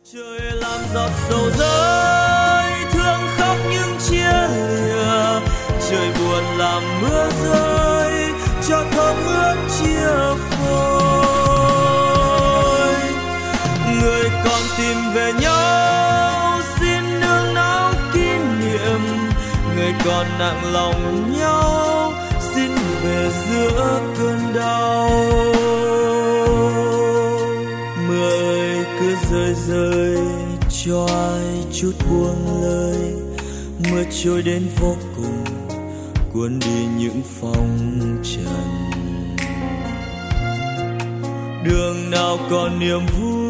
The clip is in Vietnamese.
Trời làm giọt sầu rơi, thương khóc những chia lìa. Trời buồn làm mưa rơi, cho thơm ướt chia phôi. Người còn tìm về nhau, xin nương náu kỷ niệm. Người còn nặng lòng nhau, xin về giữa cơn đau. Mưa ơi cứ rơi rơi cho ai chút buông lời. Mưa trôi đến vô cùng cuốn đi những phong trần. Đường nào còn niềm vui